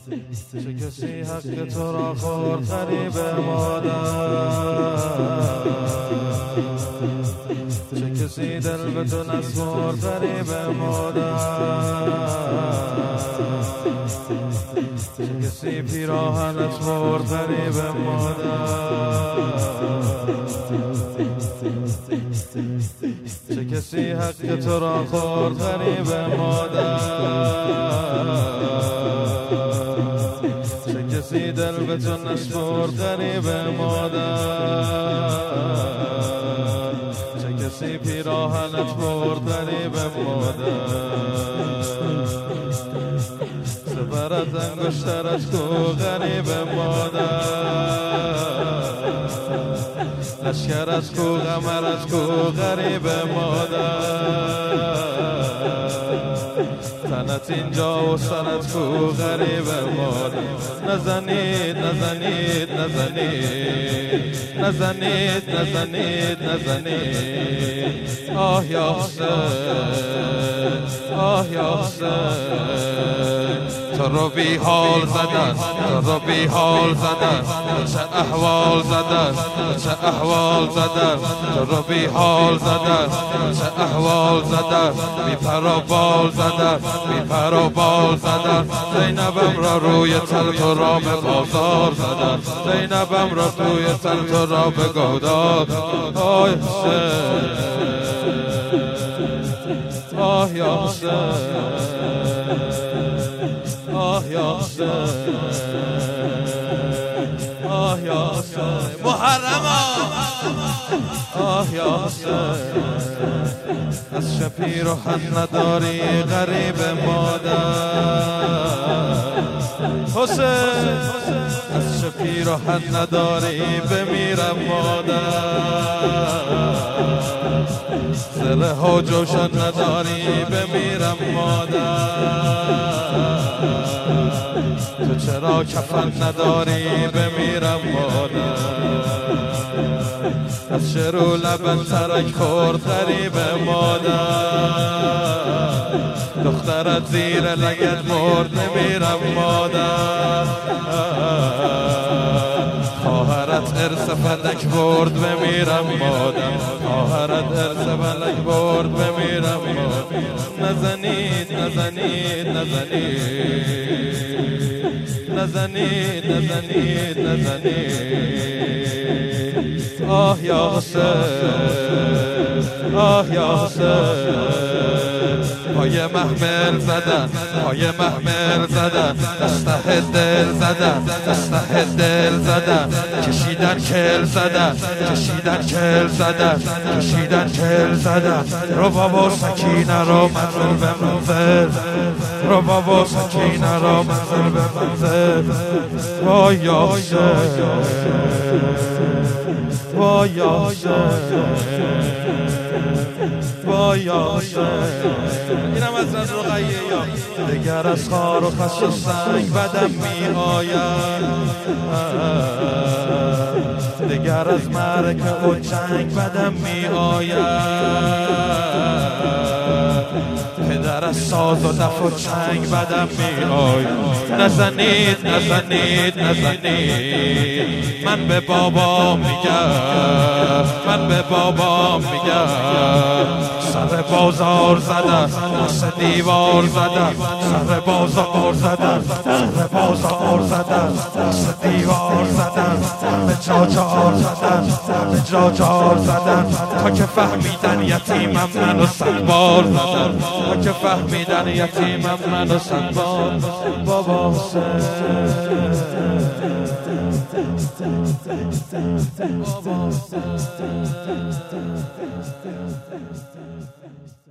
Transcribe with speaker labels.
Speaker 1: چه کسی حق تو را خورد غریب مادر، چه کسی دل به تو نسپرد غریب مادر، چه کسی پیراهنت برد غریب مادر، چه کسی حق تو را خورد غریب مادر، چه کسی دل به تو نسپرد غریب مادر، چه کسی پیراهنت برد غریب مادر، سپرت انگشترش کو غریب مادر، لشکرت کو قمرت کو غریب مادر، تنت اینجا و سرت کو غریب مادر. نزنید نزنید نزنید نزنید نزنید نزنید، آه یا حسین آه یا حسین، تو رو بی حال زدن، تو رو بی حال زدن، چه احوال زدن، چه احوال زدن، تو رو بی حال زدن، چه احوال زدن، بی پر و بال زدن، بی پر و بال زدن، زینبم را روی تل تو را به بازار زدن، زینبم را روی تل تو را به گودار. آه حسین آه یا حسین آه یا حسین آه یا حسین محرما آه یا حسین، از شپیر و حن نداری غریب مادر، حسین از شپیر و حن نداری بمیرم مادر، زره و جوشن نداری بمیرم مادر، تو چرا کفن نداری بمیرم مادر، از شروع لبن ترک خورد غریب مادر، دخترت زیر لگت مرد بمیرم مادر، خواهرت ارث فلک برد بمیرم مادر، خواهرت ارث فلک برد بمیرم مادر. نزنید نزنید نزنید نزنید نزنید نزنید، آه یا حسین آه یا حسین، پای محمل زدن پای محمل زدن، دسته دل زدن دسته دل زدن، کشیدن کل زدن کشیدن کل زدن کشیدن کل زدن، رو بابا سکینه رو منزل به منزل، رو بابا سکینه رو منزل به منزل، وای یا حسین وای یا حسین وای یا حسین. اینم از رقیه یا دگر از خار و خس و سنگ بدم می آید، دگر از معرکه و جنگ بدم می آید، پدر از ساز و دف و چنگ بدم می آید. نزنید نزنید نزنید، من به بابا میگم من به بابا میگم، سر بازار زدن دست دیوار زدن، سر بازار زدن سر بازار زدن، دست دیوار زدن، به جاجار زدن به جاجار زدن، تا که فهمیدن یتیمم منو صدبار زدن، تا که فهمیدن یتیمم منو صدبار. بابا حسین بابا حسین